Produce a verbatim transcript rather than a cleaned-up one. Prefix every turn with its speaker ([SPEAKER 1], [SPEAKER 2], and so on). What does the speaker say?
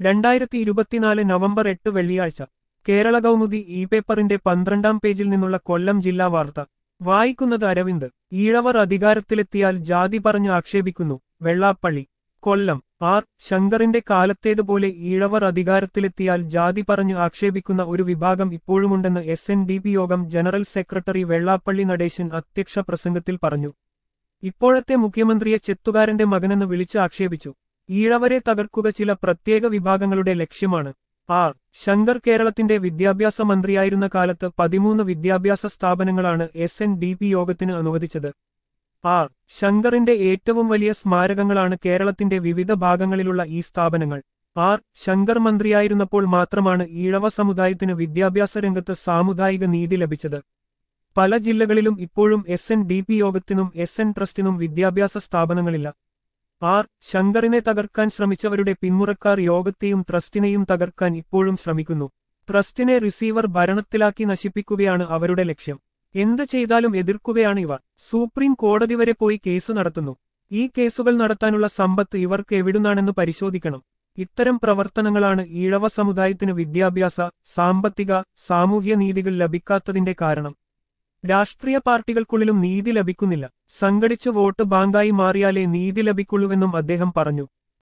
[SPEAKER 1] രണ്ടായിരത്തി ഇരുപത്തിനാല് നവംബർ എട്ട് വെള്ളിയാഴ്ച കേരള കൗമുദി ഇ പേപ്പറിന്റെ പന്ത്രണ്ടാം പേജിൽ നിന്നുള്ള കൊല്ലം ജില്ലാ വാർത്ത വായിക്കുന്നത് അരവിന്ദ്. ഈഴവർ അധികാരത്തിലെത്തിയാൽ ജാതി പറഞ്ഞ് ആക്ഷേപിക്കുന്നു. വെള്ളാപ്പള്ളി. കൊല്ലം. ആർ ശങ്കറിന്റെ കാലത്തേതുപോലെ ഈഴവർ അധികാരത്തിലെത്തിയാൽ ജാതി പറഞ്ഞ് ആക്ഷേപിക്കുന്ന ഒരു വിഭാഗം ഇപ്പോഴുമുണ്ടെന്ന് S N D P Yogam general secretary Vellappally Natesan അധ്യക്ഷ പ്രസംഗത്തിൽ പറഞ്ഞു. ഇപ്പോഴത്തെ മുഖ്യമന്ത്രിയെ ചെത്തുകാരന്റെ മകനെന്ന് വിളിച്ച് ആക്ഷേപിച്ചു. ഈഴവരെ തകർക്കുക ചില പ്രത്യേക വിഭാഗങ്ങളുടെ ലക്ഷ്യമാണ്. ആർ ശങ്കർ കേരളത്തിന്റെ വിദ്യാഭ്യാസ മന്ത്രിയായിരുന്ന കാലത്ത് പതിമൂന്ന് വിദ്യാഭ്യാസ സ്ഥാപനങ്ങളാണ് എസ് എൻ ഡി പി യോഗത്തിന് അനുവദിച്ചത്. ആർ ശങ്കറിന്റെ ഏറ്റവും വലിയ സ്മാരകങ്ങളാണ് കേരളത്തിന്റെ വിവിധ ഭാഗങ്ങളിലുള്ള ഈ സ്ഥാപനങ്ങൾ. ആർ ശങ്കർ മന്ത്രിയായിരുന്നപ്പോൾ മാത്രമാണ് ഈഴവ സമുദായത്തിന് വിദ്യാഭ്യാസ രംഗത്ത് സാമുദായിക നീതി ലഭിച്ചത്. പല ജില്ലകളിലും ഇപ്പോഴും എസ് എൻ ഡി പി യോഗത്തിനും എസ് എൻ ട്രസ്റ്റിനും വിദ്യാഭ്യാസ സ്ഥാപനങ്ങളില്ല. ആർ ശങ്കറിനെ തകർക്കാൻ ശ്രമിച്ചവരുടെ പിന്മുറക്കാർ യോഗത്തെയും ട്രസ്റ്റിനെയും തകർക്കാൻ ഇപ്പോഴും ശ്രമിക്കുന്നു. ട്രസ്റ്റിനെ റിസീവർ ഭരണത്തിലാക്കി നശിപ്പിക്കുകയാണ് അവരുടെ ലക്ഷ്യം. എന്ത് ചെയ്താലും എതിർക്കുകയാണ് ഇവർ. സുപ്രീം കോടതി വരെ പോയി കേസ് നടത്തുന്നു. ഈ കേസുകൾ നടത്താനുള്ള സമ്പത്ത് ഇവർക്ക് എവിടുന്നാണെന്ന് പരിശോധിക്കണം. ഇത്തരം പ്രവർത്തനങ്ങളാണ് ഈഴവ സമുദായത്തിന് വിദ്യാഭ്യാസ, സാമ്പത്തിക, സാമൂഹ്യ നീതികൾ ലഭിക്കാത്തതിന്റെ കാരണം. രാഷ്ട്രീയ പാർട്ടികൾക്കുള്ളിലും നീതി ലഭിക്കുന്നില്ല. സംഘടിച്ച് വോട്ട് ബാങ്കായി മാറിയാലേ നീതി ലഭിക്കുള്ളൂവെന്നും അദ്ദേഹം പറഞ്ഞു.